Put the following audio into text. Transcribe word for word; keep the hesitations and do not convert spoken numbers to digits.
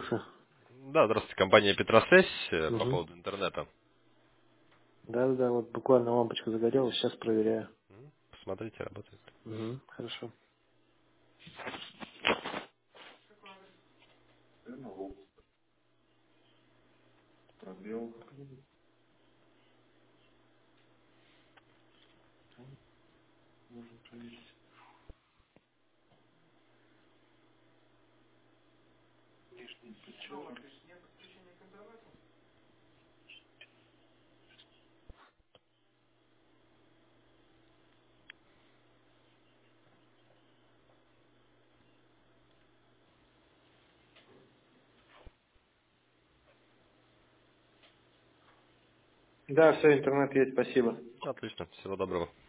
дозвонился. Да, здравствуйте, компания Петросвязь э, по Угу. поводу интернета. Да-да-да, вот буквально лампочка загорелась, сейчас проверяю. М, Посмотрите, работает. Угу. Хорошо. Пробел. Можно проверить. Лишний пятёрка. Да, все, интернет есть, спасибо. Отлично, всего доброго.